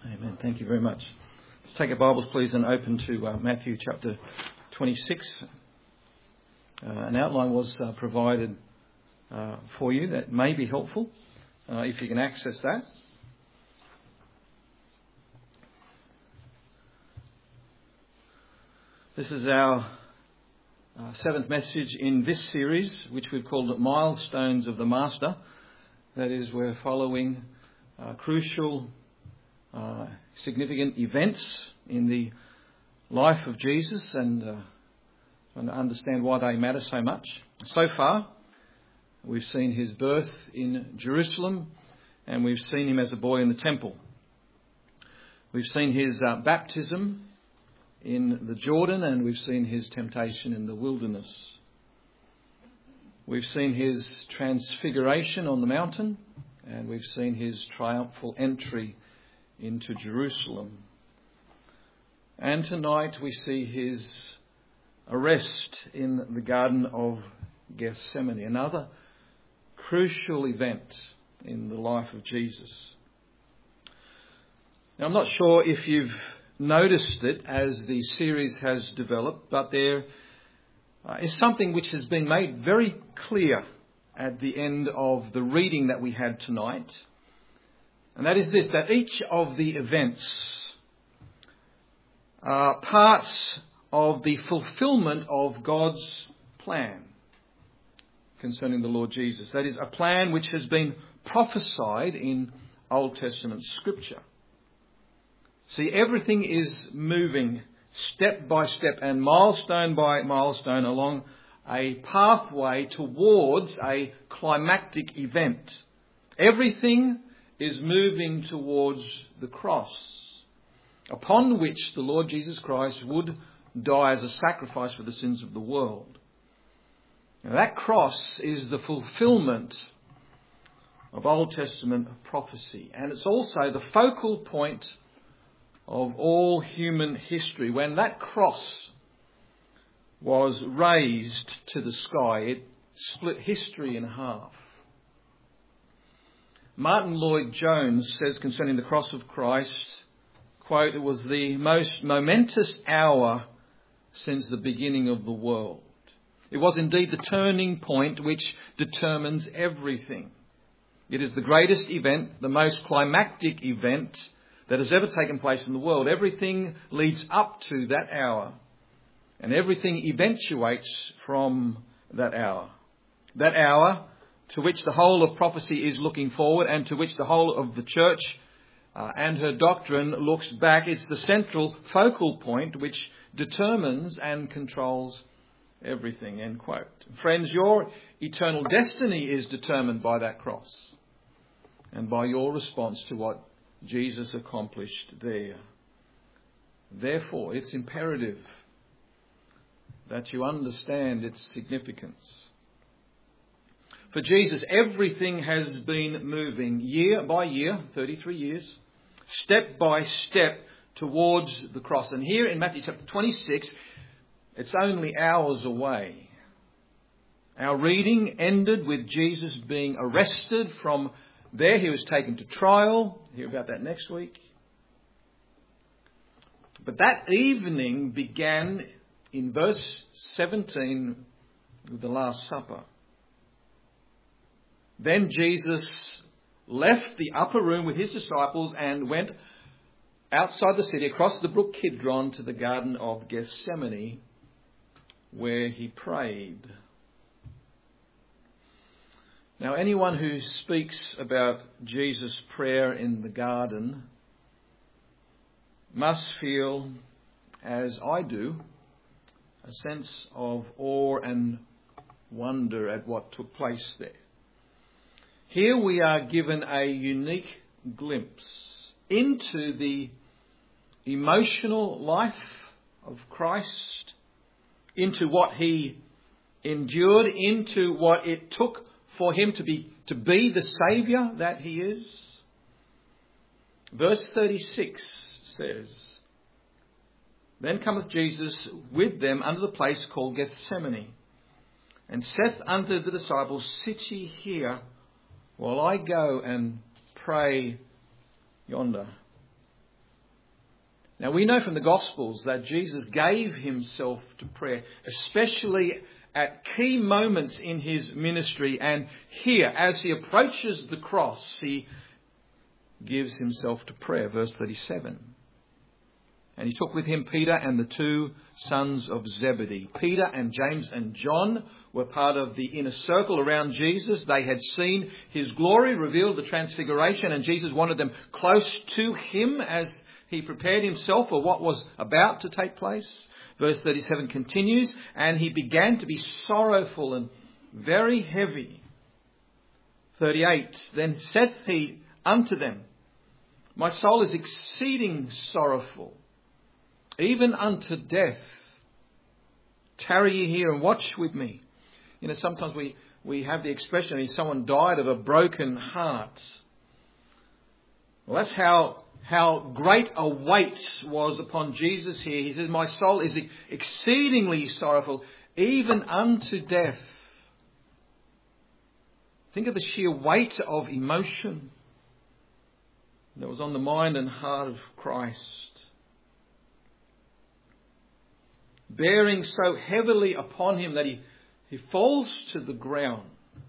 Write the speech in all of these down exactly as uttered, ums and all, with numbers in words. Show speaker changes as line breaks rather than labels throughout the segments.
Amen. Thank you very much. Let's take our Bibles, please, and open to uh, Matthew chapter twenty-six. Uh, an outline was uh, provided uh, for you that may be helpful uh, if you can access that. This is our uh, seventh message in this series, which we've called Milestones of the Master. That is, we're following uh, crucial Uh, significant events in the life of Jesus and uh, trying to understand why they matter so much. So far, we've seen his birth in Jerusalem and we've seen him as a boy in the temple. We've seen his uh, baptism in the Jordan and we've seen his temptation in the wilderness. We've seen his transfiguration on the mountain and we've seen his triumphal entry into Jerusalem. And tonight we see his arrest in the Garden of Gethsemane, another crucial event in the life of Jesus. Now, I'm not sure if you've noticed it as the series has developed, but there uh, is something which has been made very clear at the end of the reading that we had tonight. And that is this, that each of the events are parts of the fulfillment of God's plan concerning the Lord Jesus. That is, a plan which has been prophesied in Old Testament Scripture. See, everything is moving step by step and milestone by milestone along a pathway towards a climactic event. Everything is moving towards the cross, upon which the Lord Jesus Christ would die as a sacrifice for the sins of the world. Now, that cross is the fulfillment of Old Testament prophecy, and it's also the focal point of all human history. When that cross was raised to the sky, it split history in half. Martin Lloyd-Jones says concerning the cross of Christ, quote, "It was the most momentous hour since the beginning of the world. It was indeed the turning point which determines everything. It is the greatest event, the most climactic event that has ever taken place in the world. Everything leads up to that hour, and everything eventuates from that hour. That hour to which the whole of prophecy is looking forward and to which the whole of the church uh, and her doctrine looks back. It's the central focal point which determines and controls everything," end quote. Friends, your eternal destiny is determined by that cross and by your response to what Jesus accomplished there. Therefore, it's imperative that you understand its significance. For Jesus, everything has been moving year by year, thirty-three years, step by step towards the cross. And here in Matthew chapter twenty-six, it's only hours away. Our reading ended with Jesus being arrested. From there, he was taken to trial. We'll hear about that next week. But that evening began in verse seventeen with the Last Supper. Then Jesus left the upper room with his disciples and went outside the city, across the brook Kidron, to the Garden of Gethsemane, where he prayed. Now, anyone who speaks about Jesus' prayer in the garden must feel, as I do, a sense of awe and wonder at what took place there. Here we are given a unique glimpse into the emotional life of Christ, into what he endured, into what it took for him to be to be the Saviour that he is. Verse thirty-six says, "Then cometh Jesus with them unto the place called Gethsemane, and saith unto the disciples, Sit ye here, while I go and pray yonder." Now we know from the Gospels that Jesus gave himself to prayer, especially at key moments in his ministry. And here, as he approaches the cross, he gives himself to prayer. Verse thirty-seven. And he took with him Peter and the two sons of Zebedee. Peter and James and John were part of the inner circle around Jesus. They had seen his glory revealed, the transfiguration, and Jesus wanted them close to him as he prepared himself for what was about to take place. Verse thirty-seven continues, and he began to be sorrowful and very heavy. thirty-eight, then saith he unto them, my soul is exceeding sorrowful, even unto death. Tarry ye here and watch with me. You know, sometimes we, we have the expression, I mean, someone died of a broken heart. Well, that's how, how great a weight was upon Jesus here. He says, my soul is exceedingly sorrowful, even unto death. Think of the sheer weight of emotion that was on the mind and heart of Christ, bearing so heavily upon him that he, he falls to the ground.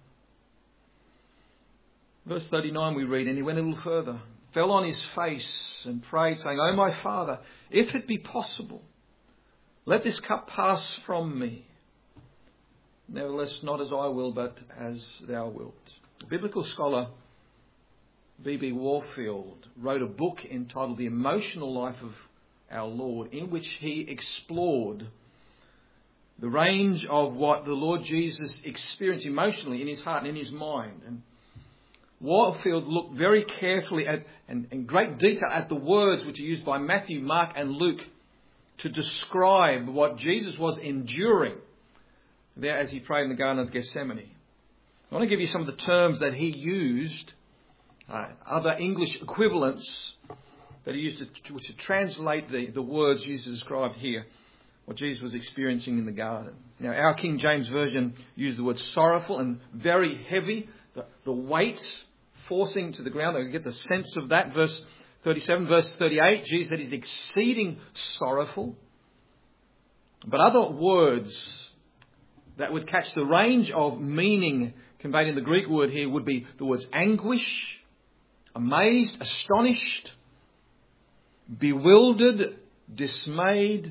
Verse thirty-nine we read, and he went a little further, fell on his face and prayed, saying, O my Father, if it be possible, let this cup pass from me. Nevertheless, not as I will, but as thou wilt. The biblical scholar B B Warfield wrote a book entitled The Emotional Life of Our Lord, in which he explored the range of what the Lord Jesus experienced emotionally in his heart and in his mind. And Warfield looked very carefully at and in great detail at the words which are used by Matthew, Mark and Luke to describe what Jesus was enduring there as he prayed in the Garden of Gethsemane. I want to give you some of the terms that he used, uh, other English equivalents that he used to, to, to translate the, the words used to describe here, what Jesus was experiencing in the garden. Now, our King James Version used the word sorrowful and very heavy, the, the weight forcing to the ground. I get the sense of that. Verse thirty-seven, verse thirty-eight, Jesus said he's exceeding sorrowful. But other words that would catch the range of meaning conveyed in the Greek word here would be the words anguish, amazed, astonished, bewildered, dismayed,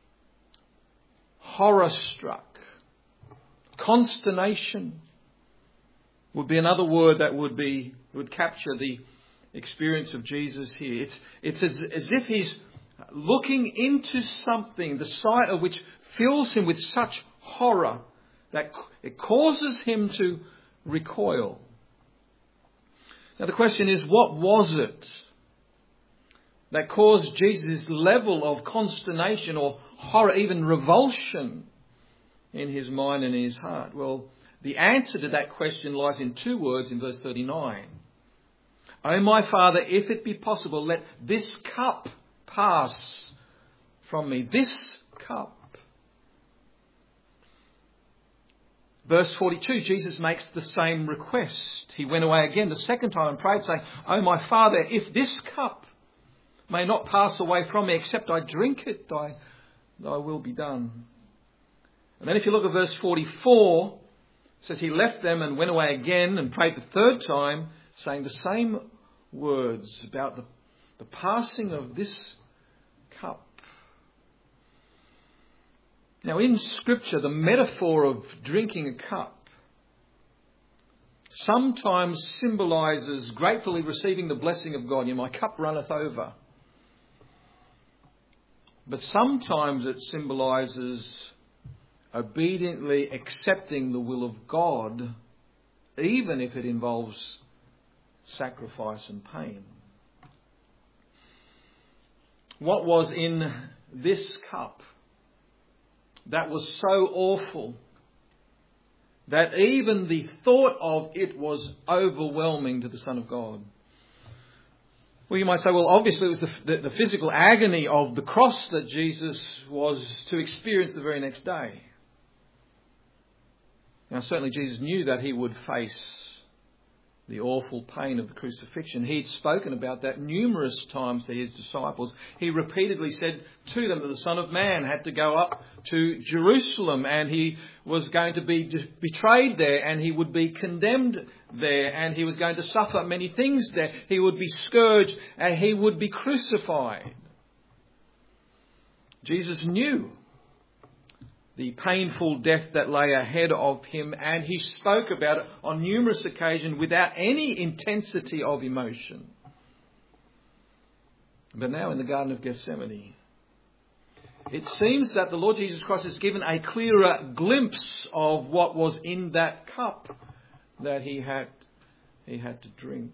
horror-struck. Consternation would be another word that would be would capture the experience of Jesus here. It's, it's as, as if he's looking into something, the sight of which fills him with such horror that it causes him to recoil. Now the question is, what was it that caused Jesus' level of consternation or horror, even revulsion in his mind and in his heart? Well, the answer to that question lies in two words in verse thirty-nine. O my Father, if it be possible, let this cup pass from me. This cup. Verse forty-two, Jesus makes the same request. He went away again the second time and prayed, saying, O my Father, if this cup may not pass away from me, except I drink it, thy, thy will be done. And then if you look at verse forty-four, it says he left them and went away again and prayed the third time, saying the same words about the, the passing of this cup. Now in Scripture, the metaphor of drinking a cup sometimes symbolises gratefully receiving the blessing of God. You know, my cup runneth over. But sometimes it symbolises obediently accepting the will of God, even if it involves sacrifice and pain. What was in this cup that was so awful that even the thought of it was overwhelming to the Son of God? Well, you might say, well, obviously it was the, the, the physical agony of the cross that Jesus was to experience the very next day. Now, certainly Jesus knew that he would face the awful pain of the crucifixion. He'd spoken about that numerous times to his disciples. He repeatedly said to them that the Son of Man had to go up to Jerusalem and he was going to be betrayed there and he would be condemned there and he was going to suffer many things there. He would be scourged and he would be crucified. Jesus knew the painful death that lay ahead of him, and he spoke about it on numerous occasions without any intensity of emotion. But now in the Garden of Gethsemane, it seems that the Lord Jesus Christ has given a clearer glimpse of what was in that cup that he had, he had to drink.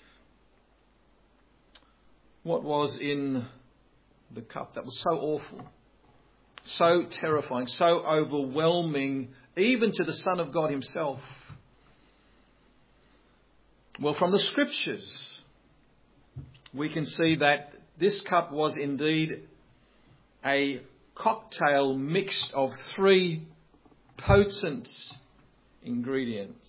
What was in the cup that was so awful, so terrifying, so overwhelming, even to the Son of God himself? Well, from the Scriptures, we can see that this cup was indeed a cocktail mixed of three potent ingredients.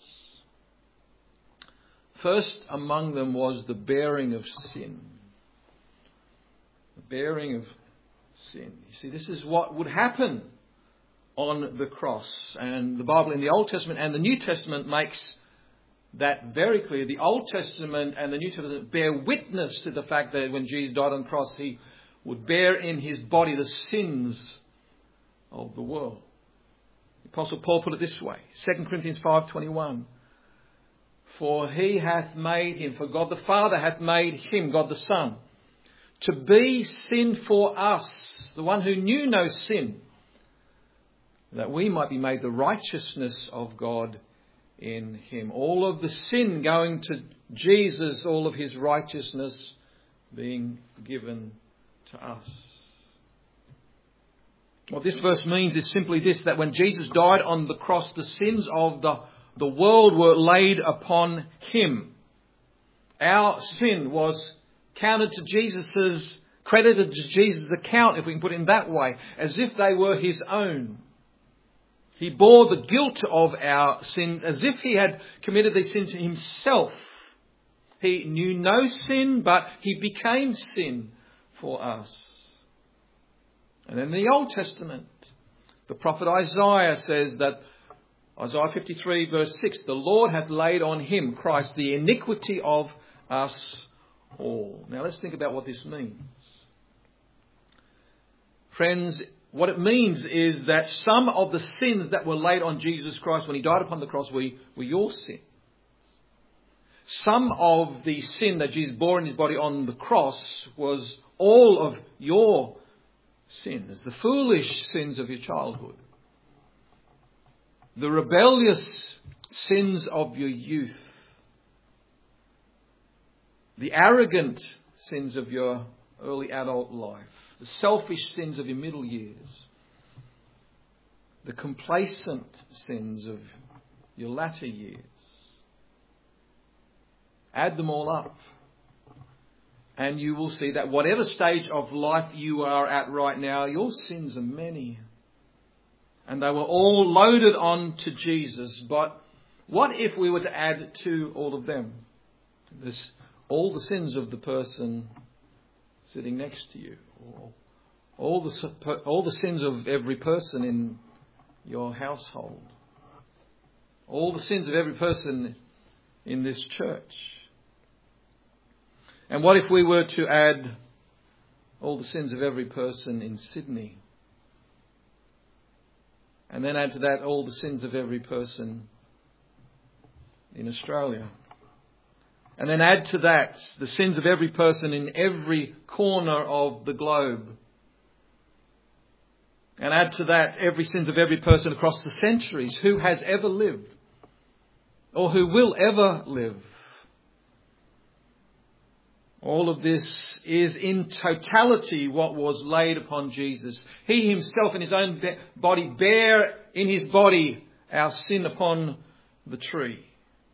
First among them was the bearing of sin. The bearing of sin. You see, this is what would happen on the cross. And the Bible in the Old Testament and the New Testament makes that very clear. The Old Testament and the New Testament bear witness to the fact that when Jesus died on the cross, he would bear in his body the sins of the world. The Apostle Paul put it this way, Second Corinthians five twenty-one. For he hath made him, for God the Father hath made him, God the Son, to be sin for us, the one who knew no sin, that we might be made the righteousness of God in him. All of the sin going to Jesus, all of his righteousness being given to us. What this verse means is simply this, that when Jesus died on the cross, the sins of the, the world were laid upon him. Our sin was counted to Jesus's, credited to Jesus' account, if we can put it in that way, as if they were his own. He bore the guilt of our sins as if he had committed these sins himself. He knew no sin, but he became sin for us. And in the Old Testament, the prophet Isaiah says that, Isaiah fifty-three verse six, the Lord hath laid on him, Christ, the iniquity of us all. Now let's think about what this means. Friends, what it means is that some of the sins that were laid on Jesus Christ when he died upon the cross were, were your sin. Some of the sin that Jesus bore in his body on the cross was all of your sins, the foolish sins of your childhood, the rebellious sins of your youth, the arrogant sins of your early adult life, the selfish sins of your middle years, the complacent sins of your latter years. Add them all up, and you will see that whatever stage of life you are at right now, your sins are many. And they were all loaded on to Jesus. But what if we were to add to all of them? This, all the sins of the person sitting next to you. All the, all the sins of every person in your household. All the sins of every person in this church. And what if we were to add all the sins of every person in Sydney? And then add to that all the sins of every person in Australia. And then add to that the sins of every person in every corner of the globe. And add to that every sins of every person across the centuries who has ever lived or who will ever live. All of this is in totality what was laid upon Jesus. He himself in his own body bare in his body our sin upon the tree.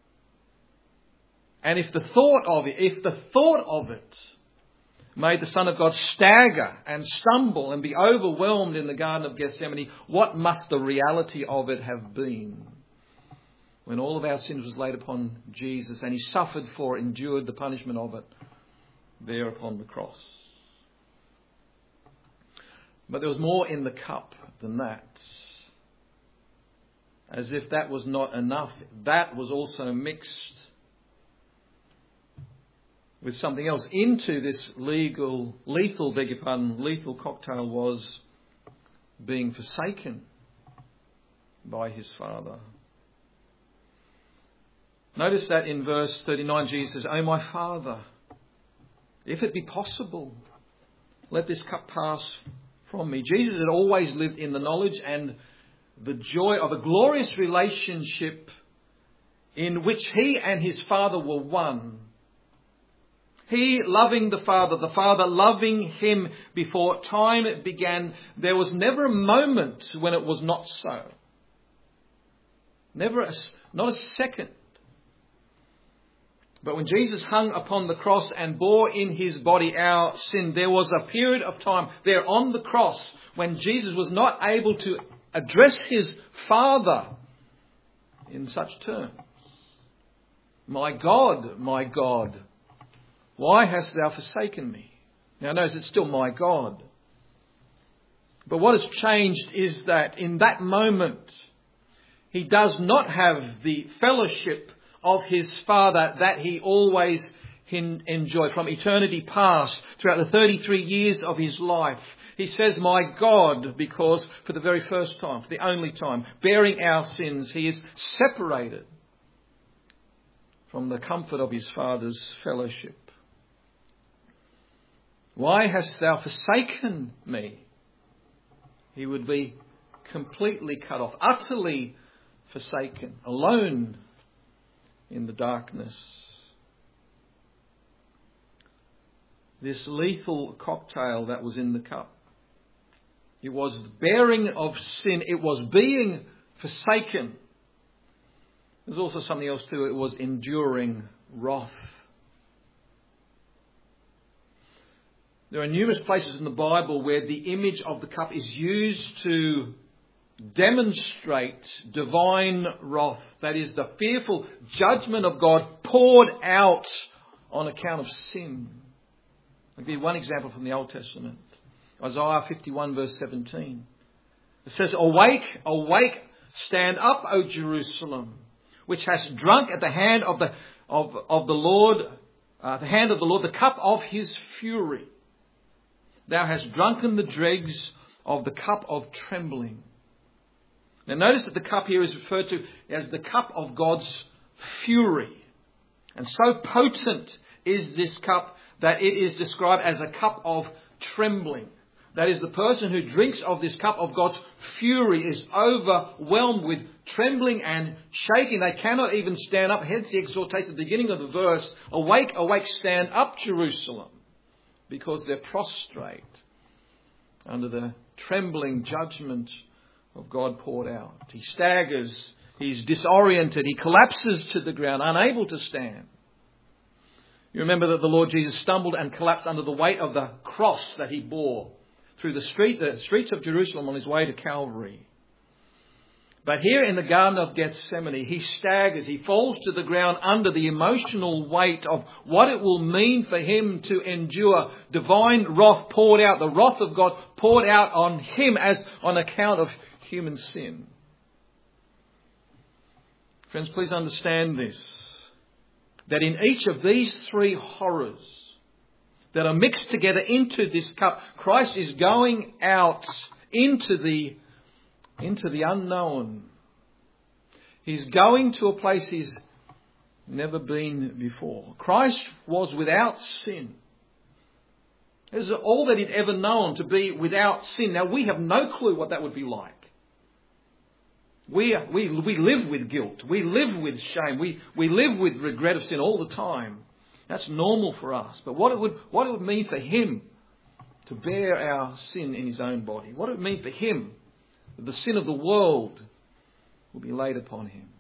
And if the thought of it, if the thought of it made the Son of God stagger and stumble and be overwhelmed in the Garden of Gethsemane, what must the reality of it have been? when all of our sins was laid upon Jesus and he suffered for it, endured the punishment of it there upon the cross. But there was more in the cup than that. As if that was not enough, that was also mixed with something else into this legal, lethal, beg your pardon, lethal cocktail was being forsaken by his Father. Notice that in verse thirty-nine, Jesus says, "O my Father, if it be possible, let this cup pass from me." Jesus had always lived in the knowledge and the joy of a glorious relationship in which he and his Father were one. He loving the Father, the Father loving him before time began. There was never a moment when it was not so. Never, a, not a second. But when Jesus hung upon the cross and bore in his body our sin, there was a period of time there on the cross when Jesus was not able to address his Father in such terms. "My God, my God, why hast thou forsaken me?" Now notice it's still "my God." But what has changed is that in that moment, he does not have the fellowship of his Father that he always enjoyed from eternity past throughout the thirty-three years of his life. He says, "My God," because for the very first time, for the only time, bearing our sins, he is separated from the comfort of his Father's fellowship. "Why hast thou forsaken me?" He would be completely cut off, utterly forsaken, alone in the darkness. This lethal cocktail that was in the cup. It was the bearing of sin. It was being forsaken. There's also something else too. It was enduring wrath. There are numerous places in the Bible where the image of the cup is used to demonstrate divine wrath. That is the fearful judgment of God poured out on account of sin. I'll give you one example from the Old Testament. Isaiah fifty-one verse seventeen. It says, "Awake, awake, stand up, O Jerusalem, which hast drunk at the hand of the of, of the Lord, uh, the hand of the Lord, the cup of his fury. Thou hast drunken the dregs of the cup of trembling." Now notice that the cup here is referred to as the cup of God's fury. And so potent is this cup that it is described as a cup of trembling. That is, the person who drinks of this cup of God's fury is overwhelmed with trembling and shaking. They cannot even stand up. Hence the exhortation at the beginning of the verse, "Awake, awake, stand up, Jerusalem," because they're prostrate under the trembling judgment of God poured out. He staggers, he's disoriented, he collapses to the ground, unable to stand. You remember that the Lord Jesus stumbled and collapsed under the weight of the cross that he bore through the street, the streets of Jerusalem on his way to Calvary. But here in the Garden of Gethsemane, he staggers, he falls to the ground under the emotional weight of what it will mean for him to endure divine wrath poured out, the wrath of God poured out on him as on account of human sin. Friends, please understand this, that in each of these three horrors that are mixed together into this cup, Christ is going out into the into the unknown. He's going to a place he's never been before. Christ was without sin. This is all that he'd ever known, to be without sin. Now we have no clue what that would be like. We, we, we live with guilt. We live with shame. We, we live with regret of sin all the time. That's normal for us. But what it would, what it would mean for him to bear our sin in his own body. What it would mean for him that the sin of the world will be laid upon him.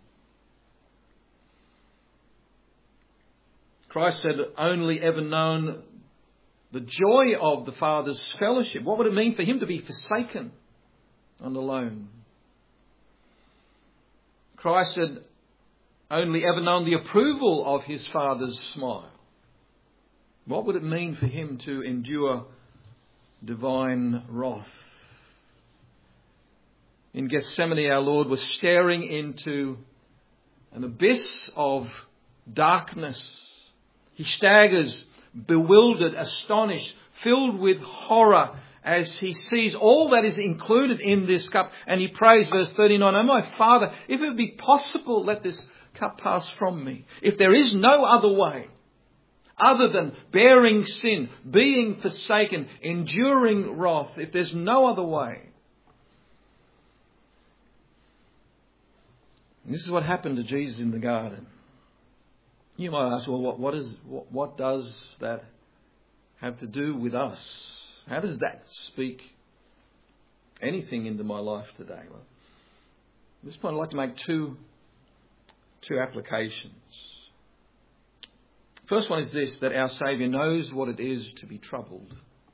Christ had only ever known the joy of the Father's fellowship. What would it mean for him to be forsaken and alone? Christ had only ever known the approval of his Father's smile. What would it mean for him to endure divine wrath? In Gethsemane, our Lord was staring into an abyss of darkness. He staggers, bewildered, astonished, filled with horror as he sees all that is included in this cup. And he prays, verse thirty-nine, "Oh my Father, if it be possible, let this cup pass from me. If there is no other way, other than bearing sin, being forsaken, enduring wrath, if there's no other way." And this is what happened to Jesus in the garden. You might ask, well, what, what, is, what, what does that have to do with us? How does that speak anything into my life today? Well, at this point I'd like to make two, two applications. First one is this, that our Saviour knows what it is to be troubled.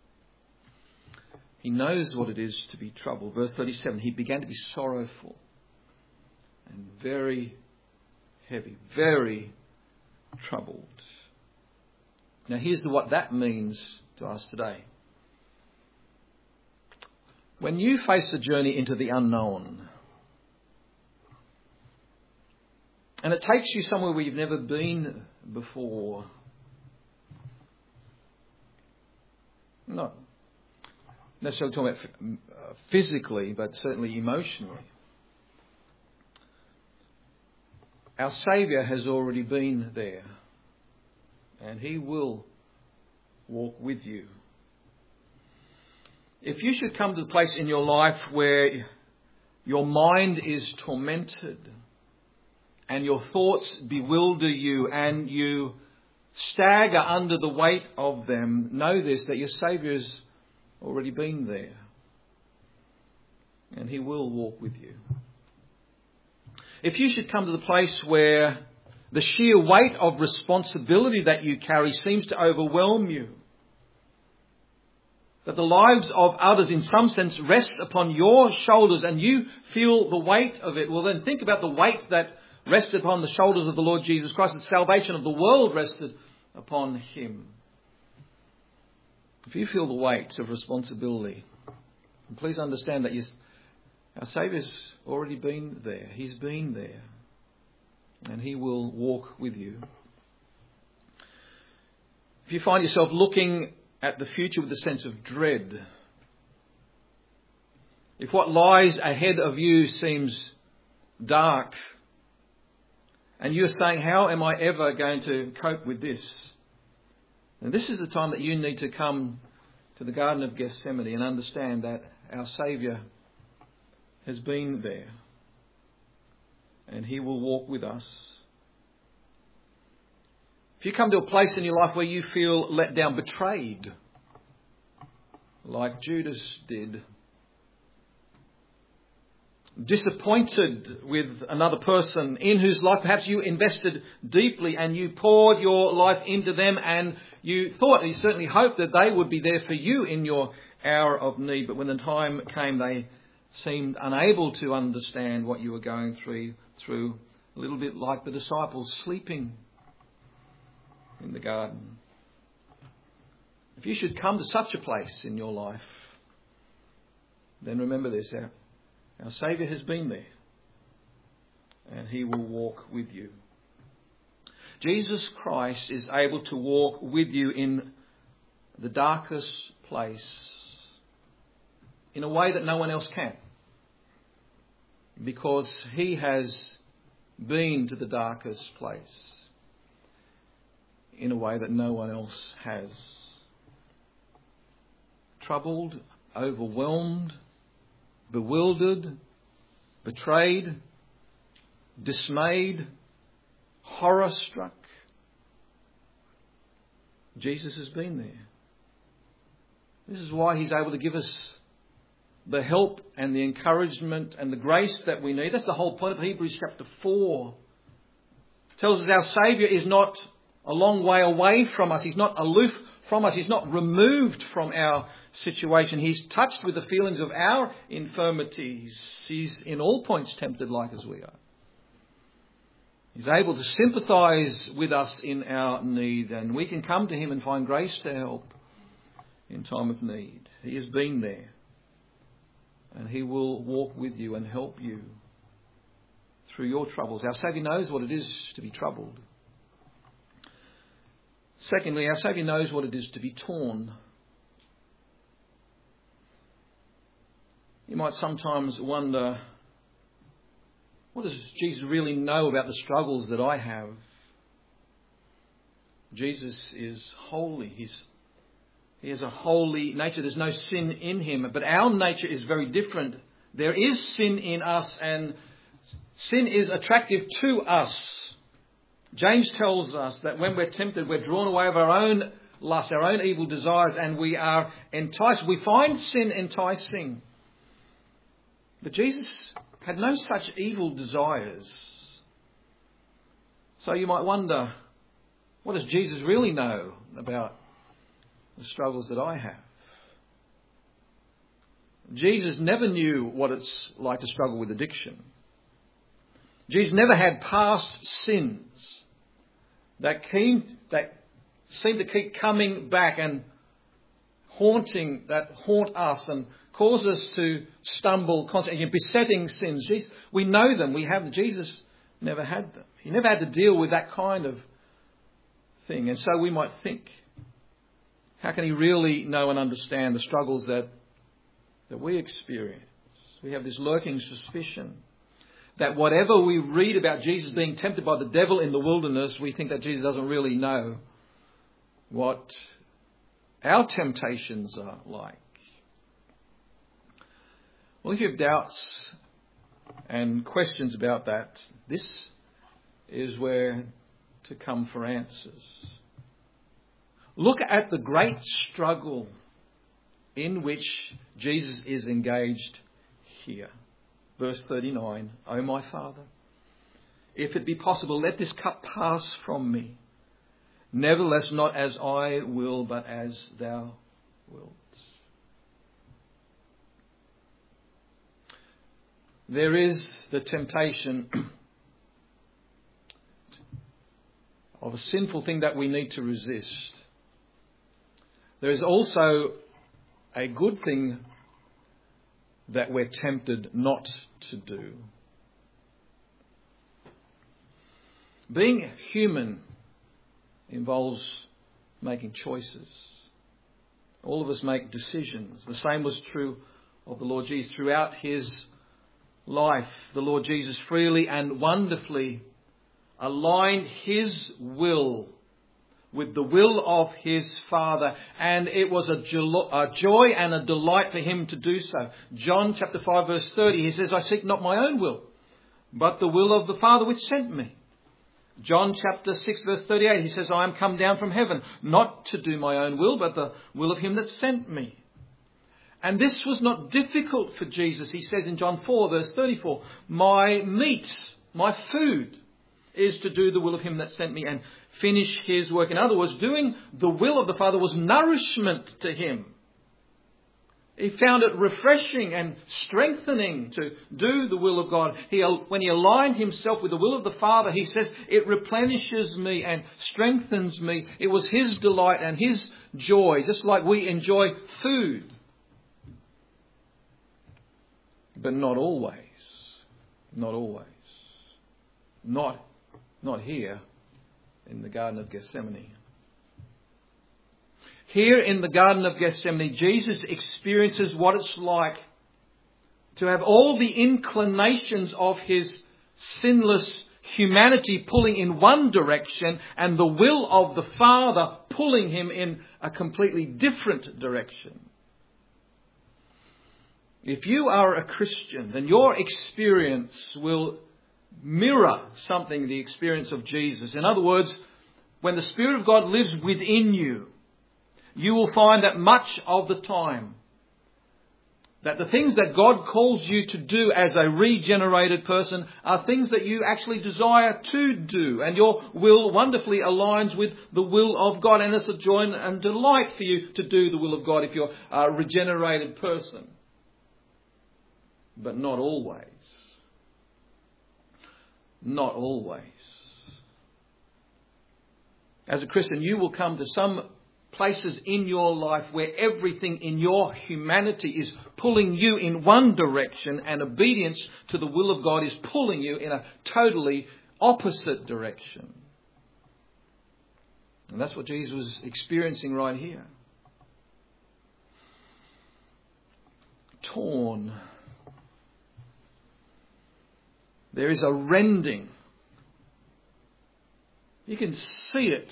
He knows what it is to be troubled. Verse thirty-seven, he began to be sorrowful and very heavy, very troubled. Now here's the, what that means to us today. When you face a journey into the unknown, and it takes you somewhere where you've never been before, not necessarily talking about physically, but certainly emotionally, our Saviour has already been there, and he will walk with you. If you should come to the place in your life where your mind is tormented and your thoughts bewilder you and you stagger under the weight of them, know this, that your Saviour has already been there, and he will walk with you. If you should come to the place where the sheer weight of responsibility that you carry seems to overwhelm you, that the lives of others in some sense rest upon your shoulders and you feel the weight of it, well then think about the weight that rested upon the shoulders of the Lord Jesus Christ. The salvation of the world rested upon him. If you feel the weight of responsibility, please understand that you Our Saviour's already been there. He's been there. And he will walk with you. If you find yourself looking at the future with a sense of dread, if what lies ahead of you seems dark, and you're saying, how am I ever going to cope with this? And this is the time that you need to come to the Garden of Gethsemane and understand that our Saviour has been there, and he will walk with us. If you come to a place in your life where you feel let down, betrayed, like Judas did, disappointed with another person in whose life perhaps you invested deeply and you poured your life into them, and you thought, you certainly hoped that they would be there for you in your hour of need, but when the time came they seemed unable to understand what you were going through, through a little bit like the disciples sleeping in the garden. If you should come to such a place in your life, then remember this, our, our Saviour has been there, and he will walk with you. Jesus Christ is able to walk with you in the darkest place in a way that no one else can, because he has been to the darkest place in a way that no one else has. Troubled, overwhelmed, bewildered, betrayed, dismayed, horror-struck, Jesus has been there. This is why he's able to give us the help and the encouragement and the grace that we need. That's the whole point of Hebrews chapter four. It tells us our Saviour is not a long way away from us. He's not aloof from us. He's not removed from our situation. He's touched with the feelings of our infirmities. He's in all points tempted like as we are. He's able to sympathise with us in our need, and we can come to him and find grace to help in time of need. He has been there, and he will walk with you and help you through your troubles. Our Saviour knows what it is to be troubled. Secondly, our Saviour knows what it is to be torn. You might sometimes wonder, what does Jesus really know about the struggles that I have? Jesus is holy. He's, he has a holy nature. There's no sin in him. But our nature is very different. There is sin in us, and sin is attractive to us. James tells us that when we're tempted, we're drawn away of our own lusts, our own evil desires, and we are enticed. We find sin enticing. But Jesus had no such evil desires. So you might wonder, what does Jesus really know about the struggles that I have? Jesus never knew what it's like to struggle with addiction. Jesus never had past sins that came, that seemed to keep coming back and haunting, that haunt us and cause us to stumble constantly, besetting sins. Jesus, we know them. We have them. Jesus never had them. He never had to deal with that kind of thing. And so we might think, how can he really know and understand the struggles that, that we experience? We have this lurking suspicion that whatever we read about Jesus being tempted by the devil in the wilderness, we think that Jesus doesn't really know what our temptations are like. Well, if you have doubts and questions about that, this is where to come for answers. Look at the great struggle in which Jesus is engaged here. Verse thirty-nine, O my Father, if it be possible, let this cup pass from me. Nevertheless, not as I will, but as thou wilt. There is the temptation of a sinful thing that we need to resist. There is also a good thing that we're tempted not to do. Being human involves making choices. All of us make decisions. The same was true of the Lord Jesus. Throughout his life, the Lord Jesus freely and wonderfully aligned his will with the will of his Father, and it was a joy and a delight for him to do so. John chapter five verse thirty, he says, I seek not my own will, but the will of the Father which sent me. John chapter six verse thirty-eight, he says, I am come down from heaven, not to do my own will, but the will of him that sent me. And this was not difficult for Jesus. He says in John four verse thirty-four, my meat, my food is to do the will of him that sent me and finish his work. In other words, doing the will of the Father was nourishment to him. He found it refreshing and strengthening to do the will of God. He, when he aligned himself with the will of the Father, he says, it replenishes me and strengthens me. It was his delight and his joy, just like we enjoy food. But not always. Not always. Not, not here in the Garden of Gethsemane. Here in the Garden of Gethsemane, Jesus experiences what it's like to have all the inclinations of his sinless humanity pulling in one direction and the will of the Father pulling him in a completely different direction. If you are a Christian, then your experience will mirror something, the experience of Jesus. In other words, when the Spirit of God lives within you, you will find that much of the time that the things that God calls you to do as a regenerated person are things that you actually desire to do. And your will wonderfully aligns with the will of God. And it's a joy and delight for you to do the will of God if you're a regenerated person. But not always. Not always. As a Christian, you will come to some places in your life where everything in your humanity is pulling you in one direction, and obedience to the will of God is pulling you in a totally opposite direction. And that's what Jesus was experiencing right here. Torn. There is a rending. You can see it.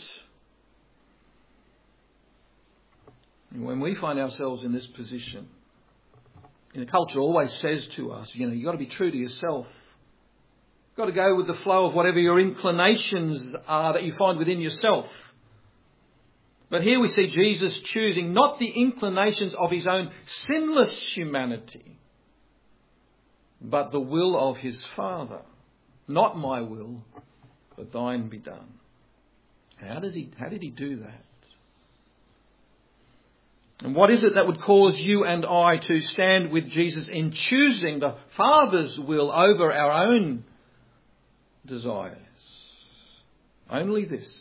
And when we find ourselves in this position, and the culture always says to us, you know, you've got to be true to yourself. You've got to go with the flow of whatever your inclinations are that you find within yourself. But here we see Jesus choosing not the inclinations of his own sinless humanity, but the will of his Father. Not my will, but thine be done. How does he, how did he do that? And what is it that would cause you and I to stand with Jesus in choosing the Father's will over our own desires? Only this.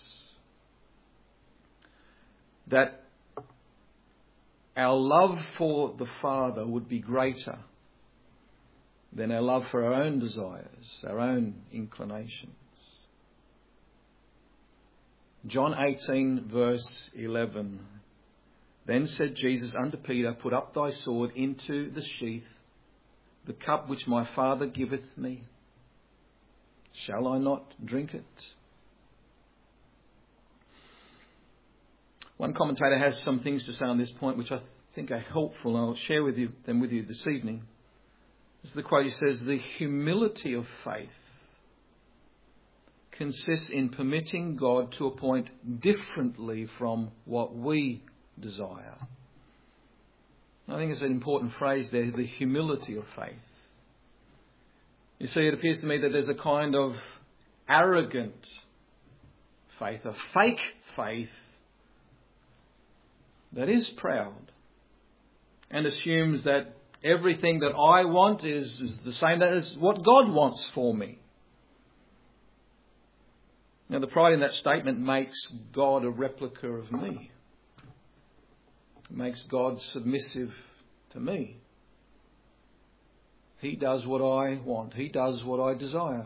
That our love for the Father would be greater than our love for our own desires, our own inclinations. John eighteen verse eleven. Then said Jesus unto Peter, put up thy sword into the sheath, the cup which my Father giveth me. Shall I not drink it? One commentator has some things to say on this point which I think are helpful, and I'll share with you, them with you this evening. This is the quote. He says, the humility of faith consists in permitting God to appoint differently from what we desire. I think it's an important phrase there, the humility of faith. You see, it appears to me that there's a kind of arrogant faith, a fake faith, that is proud and assumes that everything that I want is, is the same as what God wants for me. Now, the pride in that statement makes God a replica of me. It makes God submissive to me. He does what I want. He does what I desire.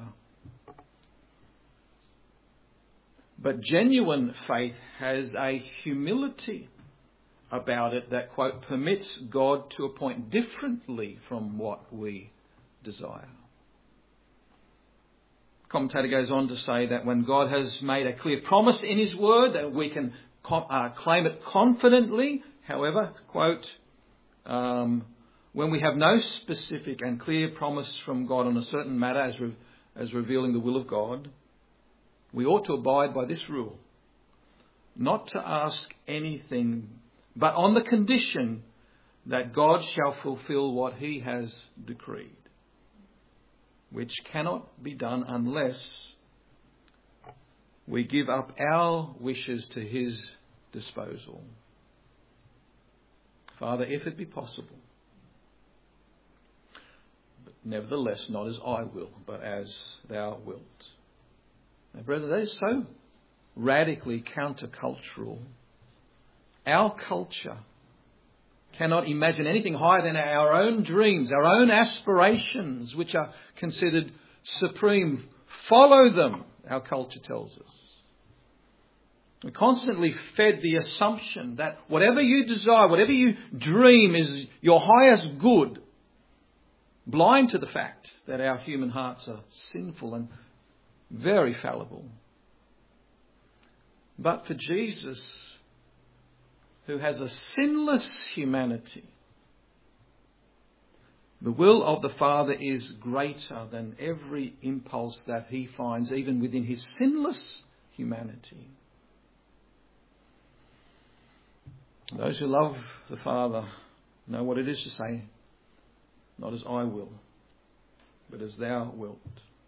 But genuine faith has a humility about it that, quote, permits God to appoint differently from what we desire. The commentator goes on to say that when God has made a clear promise in his word, that we can uh, claim it confidently. However, quote, um, when we have no specific and clear promise from God on a certain matter as, re- as revealing the will of God, we ought to abide by this rule: not to ask anything but on the condition that God shall fulfill what he has decreed, which cannot be done unless we give up our wishes to his disposal. Father, if it be possible, but nevertheless not as I will, but as thou wilt. Now, brother, that is so radically countercultural. Our culture cannot imagine anything higher than our own dreams, our own aspirations, which are considered supreme. Follow them, our culture tells us. We're constantly fed the assumption that whatever you desire, whatever you dream is your highest good, blind to the fact that our human hearts are sinful and very fallible. But for Jesus, who has a sinless humanity, the will of the Father is greater than every impulse that he finds, even within his sinless humanity. Those who love the Father know what it is to say, not as I will, but as thou wilt.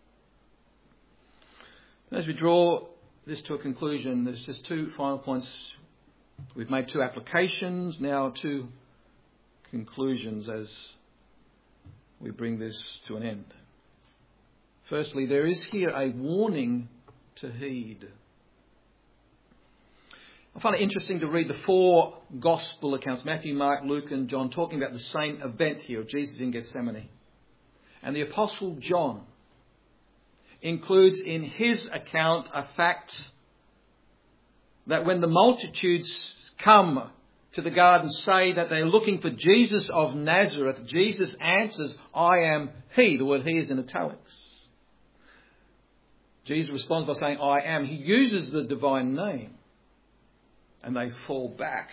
As we draw this to a conclusion, there's just two final points. We've made two applications, now two conclusions as we bring this to an end. Firstly, there is here a warning to heed. I find it interesting to read the four gospel accounts, Matthew, Mark, Luke and John, talking about the same event here of Jesus in Gethsemane. And the Apostle John includes in his account a fact that when the multitudes come to the garden, say that they're looking for Jesus of Nazareth, Jesus answers, I am he. The word he is in italics. Jesus responds by saying, I am. He uses the divine name. And they fall back.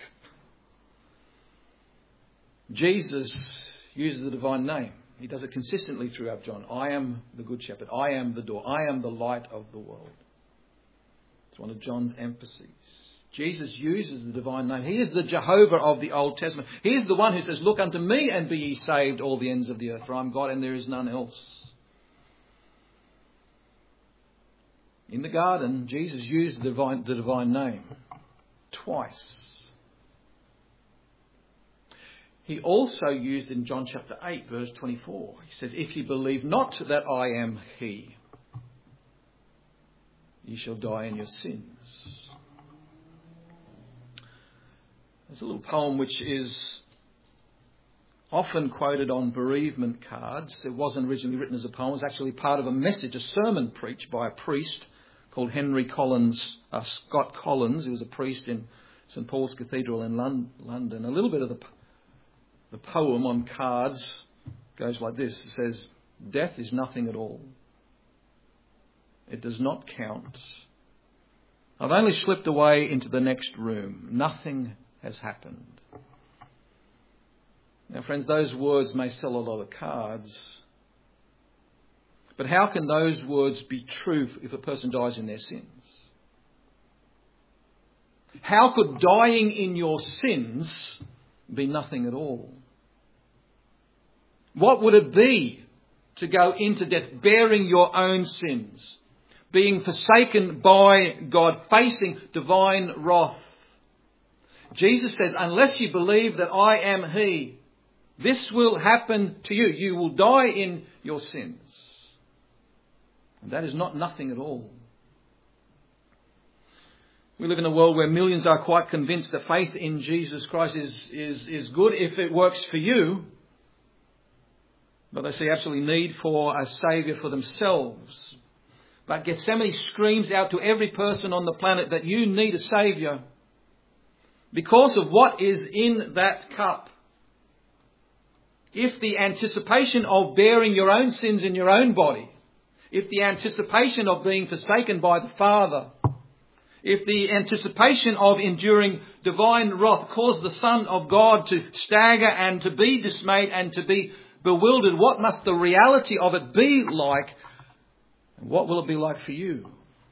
Jesus uses the divine name. He does it consistently throughout John. I am the good shepherd. I am the door. I am the light of the world. It's one of John's emphases. Jesus uses the divine name. He is the Jehovah of the Old Testament. He is the one who says, look unto me and be ye saved, all the ends of the earth, for I am God and there is none else. In the garden, Jesus used the divine, the divine name twice. He also used in John chapter eight, verse twenty-four. He says, if ye believe not that I am he, ye shall die in your sins. There's a little poem which is often quoted on bereavement cards. It wasn't originally written as a poem. It was actually part of a message, a sermon preached by a priest called Henry Collins, uh, Scott Collins. He was a priest in Saint Paul's Cathedral in Lon- London. A little bit of the, the poem on cards goes like this. It says, death is nothing at all. It does not count. I've only slipped away into the next room. Nothing has happened. Now, friends, those words may sell a lot of cards. But how can those words be true if a person dies in their sins? How could dying in your sins be nothing at all? What would it be to go into death bearing your own sins, being forsaken by God, facing divine wrath? Jesus says, unless you believe that I am he, this will happen to you. You will die in your sins. And that is not nothing at all. We live in a world where millions are quite convinced that faith in Jesus Christ is, is, is good if it works for you. But they see absolutely need for a saviour for themselves. But Gethsemane screams out to every person on the planet that you need a saviour because of what is in that cup. If the anticipation of bearing your own sins in your own body, if the anticipation of being forsaken by the Father, if the anticipation of enduring divine wrath caused the Son of God to stagger and to be dismayed and to be bewildered, what must the reality of it be like? And what will it be like for you?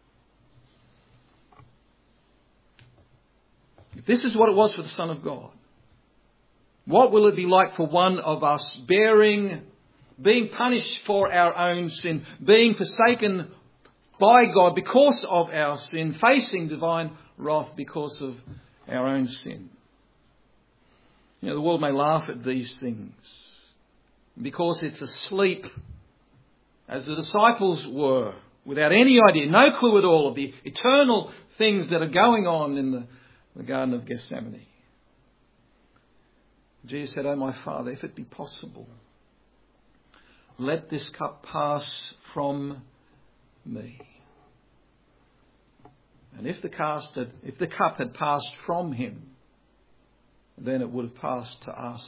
If this is what it was for the Son of God, what will it be like for one of us bearing, being punished for our own sin, being forsaken by God because of our sin, facing divine wrath because of our own sin? You know, the world may laugh at these things because it's asleep, as the disciples were, without any idea, no clue at all of the eternal things that are going on in the, the Garden of Gethsemane. Jesus said, "Oh my Father, if it be possible, let this cup pass from me." And if the, cast had, if the cup had passed from him, then it would have passed to us.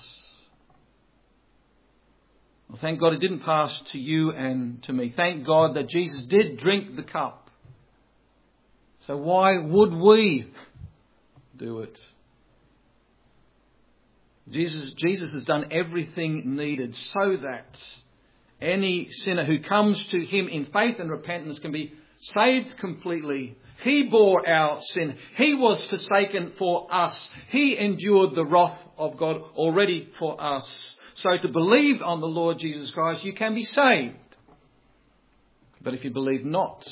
Well, thank God it didn't pass to you and to me. Thank God that Jesus did drink the cup. So why would we do it? Jesus, Jesus has done everything needed so that any sinner who comes to him in faith and repentance can be saved completely. He bore our sin. He was forsaken for us. He endured the wrath of God already for us. So to believe on the Lord Jesus Christ, you can be saved. But if you believe not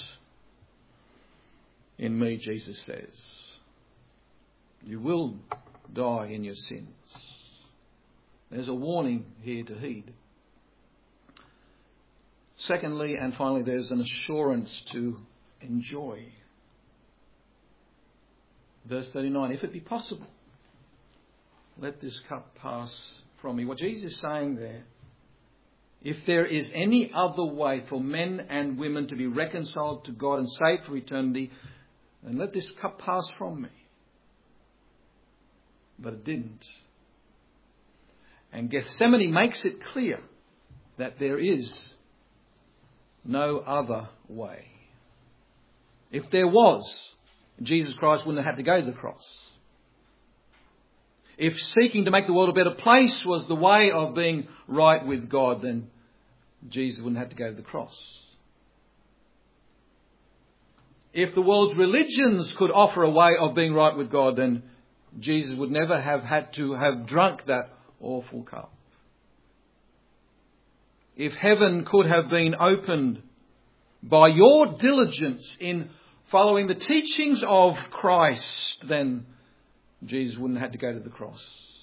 in me, Jesus says, you will die in your sins. There's a warning here to heed. Secondly, and finally, there's an assurance to enjoy. Verse thirty-nine, if it be possible, let this cup pass from me. What Jesus is saying there, if there is any other way for men and women to be reconciled to God and saved for eternity, then let this cup pass from me. But it didn't. And Gethsemane makes it clear that there is no other way. If there was, Jesus Christ wouldn't have had to go to the cross. If seeking to make the world a better place was the way of being right with God, then Jesus wouldn't have to go to the cross. If the world's religions could offer a way of being right with God, then Jesus would never have had to have drunk that awful cup. If heaven could have been opened by your diligence in following the teachings of Christ, then Jesus wouldn't have had to go to the cross.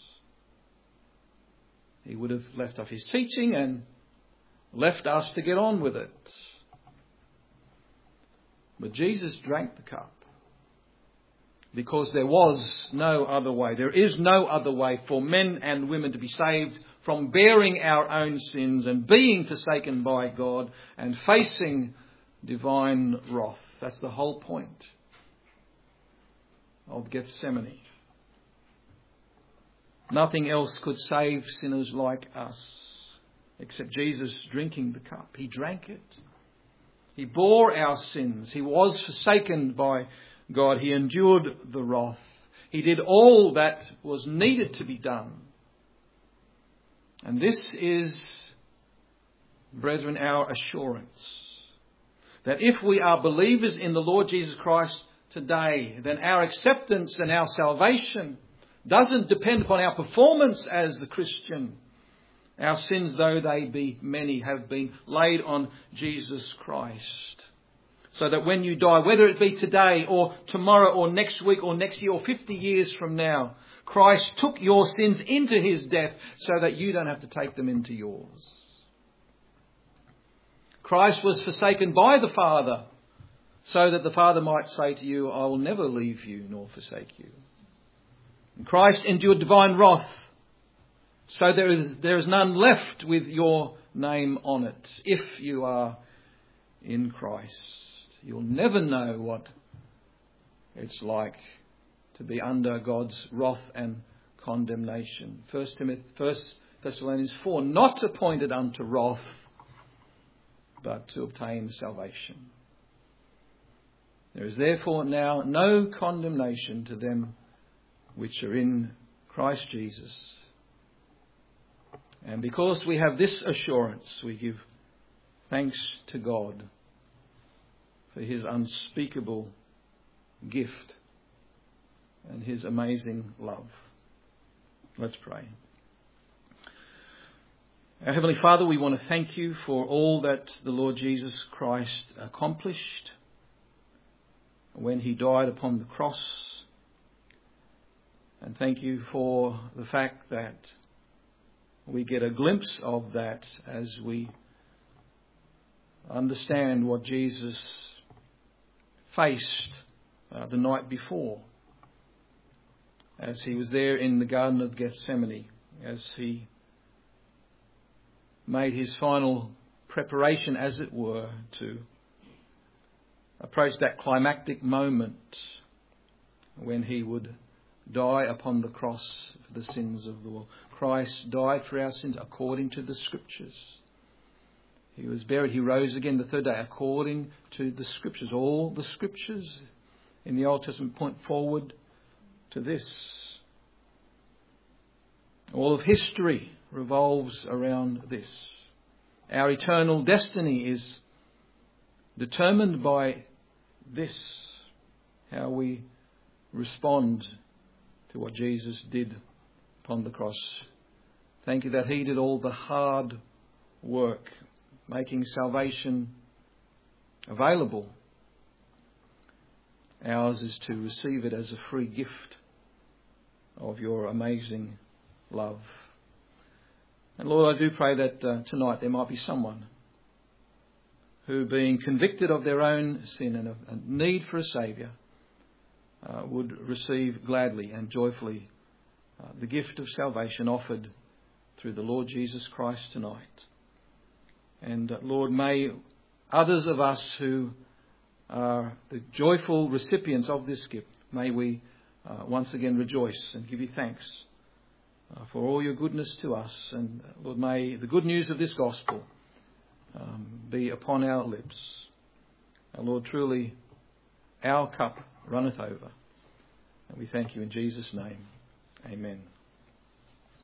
He would have left off his teaching and left us to get on with it. But Jesus drank the cup because there was no other way. There is no other way for men and women to be saved from bearing our own sins and being forsaken by God and facing divine wrath. That's the whole point of Gethsemane. Nothing else could save sinners like us except Jesus drinking the cup. He drank it. He bore our sins. He was forsaken by God. He endured the wrath. He did all that was needed to be done. And this is, brethren, our assurance that if we are believers in the Lord Jesus Christ today, then our acceptance and our salvation doesn't depend upon our performance as a Christian. Our sins, though they be many, have been laid on Jesus Christ. So that when you die, whether it be today or tomorrow or next week or next year or fifty years from now, Christ took your sins into his death so that you don't have to take them into yours. Christ was forsaken by the Father so that the Father might say to you, I will never leave you nor forsake you. And Christ endured divine wrath so there is, there is none left with your name on it. If you are in Christ, you'll never know what it's like to be under God's wrath and condemnation. First Timothy, First Thessalonians four, not appointed unto wrath, but to obtain salvation. There is therefore now no condemnation to them which are in Christ Jesus. And because we have this assurance, we give thanks to God for his unspeakable gift and his amazing love. Let's pray. Our Heavenly Father, we want to thank you for all that the Lord Jesus Christ accomplished when he died upon the cross. And thank you for the fact that we get a glimpse of that as we understand what Jesus faced uh, the night before, as he was there in the Garden of Gethsemane, as he made his final preparation, as it were, to approach that climactic moment when he would die upon the cross for the sins of the world. Christ died for our sins according to the Scriptures. He was buried. He rose again the third day according to the Scriptures. All the Scriptures in the Old Testament point forward to this. All of history revolves around this. Our eternal destiny is determined by this, how we respond to what Jesus did upon the cross. Thank you that he did all the hard work, making salvation available. Ours is to receive it as a free gift of your amazing love. And Lord, I do pray that uh, tonight there might be someone who, being convicted of their own sin and a need for a Saviour, uh, would receive gladly and joyfully uh, the gift of salvation offered through the Lord Jesus Christ tonight. And uh, Lord, may others of us who are the joyful recipients of this gift, may we uh, once again rejoice and give you thanks uh, for all your goodness to us. And uh, Lord, may the good news of this gospel um, be upon our lips. And Lord, truly our cup runneth over. And we thank you in Jesus' name. Amen.